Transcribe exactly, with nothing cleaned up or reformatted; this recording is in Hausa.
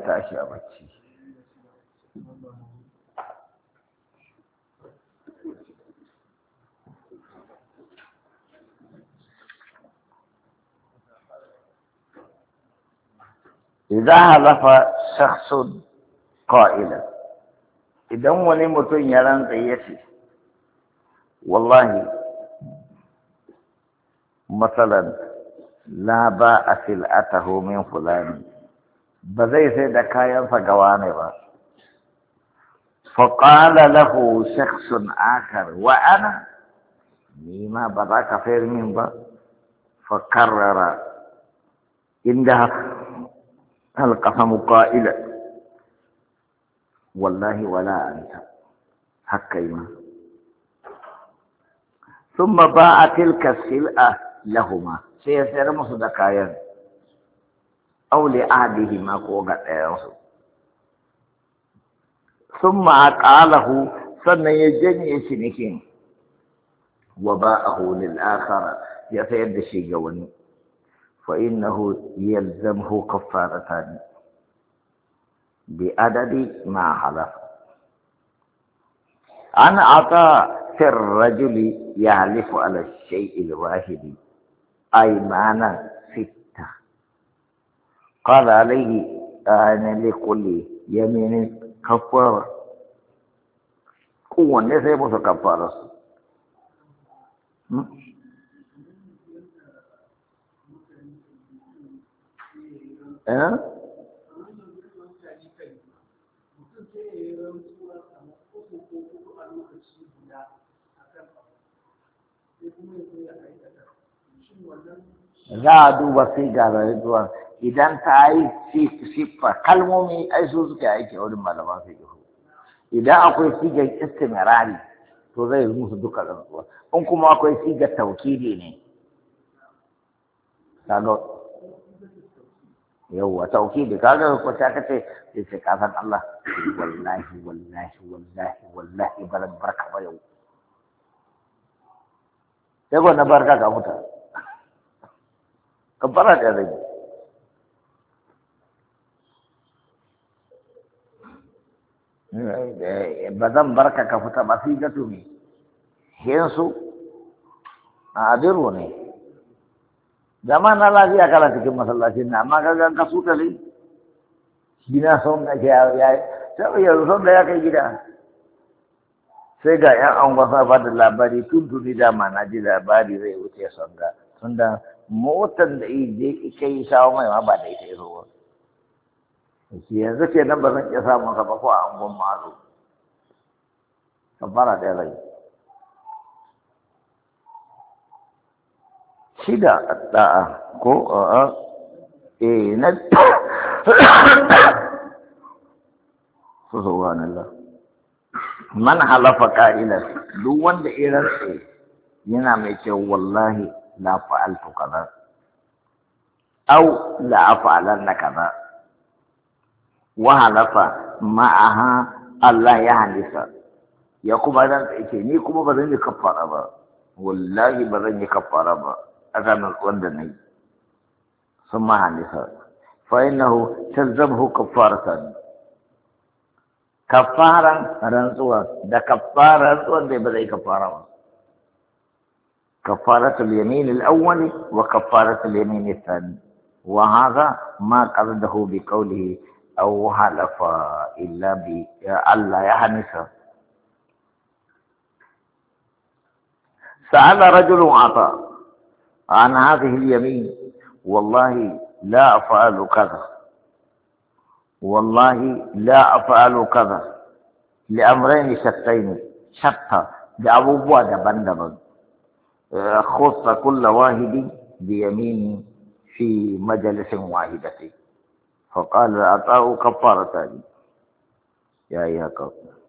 tashi a bacci. إذا حلف شخص قائلا إذا ولي متن يران قيتي والله مثلا لا باء سلعته من فلان بزي سيدا كاين فقوانبا فقال له شخص آخر وأنا مما بذاك خير من با فكرر عندها القسم قائلا والله ولا أنت حكيما ثم باع تلك السلعة لهما سيسير مصدقايا أو لأحدهما قوغت أيضا ثم أقاله سنة يجني سنكين وباءه للآخر يسير شيء قواني فإنه يلزمه كفارتان بعدد ما حلف أن عطاء في الرجل يحلف على الشيء الواحد أيمانا ستة قال عليه أنا لكل يمين كفارة قوة نسيبه كفارة أه؟ za a duba sai ga rayuwa idan ta yi siffa kalmomi ai su suke aiki a wurin malaman sai idan akwai sigar istimirari to zai musu duka rantsuwa in kuma akwai sigar taukidi ne kaga yawwa taukidi kaga ko ta kace sai sai ka san Allah wallahi wallahi wallahi wallahi baran barka ba yau sai ko na barka ka muta ka bara da zai ba zan barka ka fita ba sai ga tumi yansu a adiru ne zama na lafiya kala cikin masallacin na amma kaga ka su tale gina son da ya ya sai yanzu son da ya kai gida sai ga yan an wasa ba da labari tun tuni da ma na ji labari zai wuce son ga tunda motar da je kai shawo mai ma ba da ita yazo ba shi yanzu ke nan ba zan iya samun ka ba ko a angon mazo kabara da rai shida da'a ko a'a eh na subhanallah man halafa qa'ila duk wanda irin sai yana mai cewa wallahi la fa'altu kaza aw la af'alanna kaza wa halafa ma'aha Allah ya halisa ya kuma dan ce ni kuma ba zan yi kafara ba wallahi ba zan yi kafara ba أذن وندني ثم حنث فإنه تلزمه كفارة كفارا رنسوا ده كفارة وده بدأ كفارة كفارة اليمين الأول وكفارة اليمين الثاني وهذا ما قصده بقوله أو حلف إلا بألا يحنث سأل رجل عطاء عن هذه اليمين والله لا أفعل كذا والله لا أفعل كذا لأمرين شتين شتى لأبوبوا دبن دبن خص كل واحد بيمين في مجلس واحدة فقال أعطاه كفارتان يا يا كفار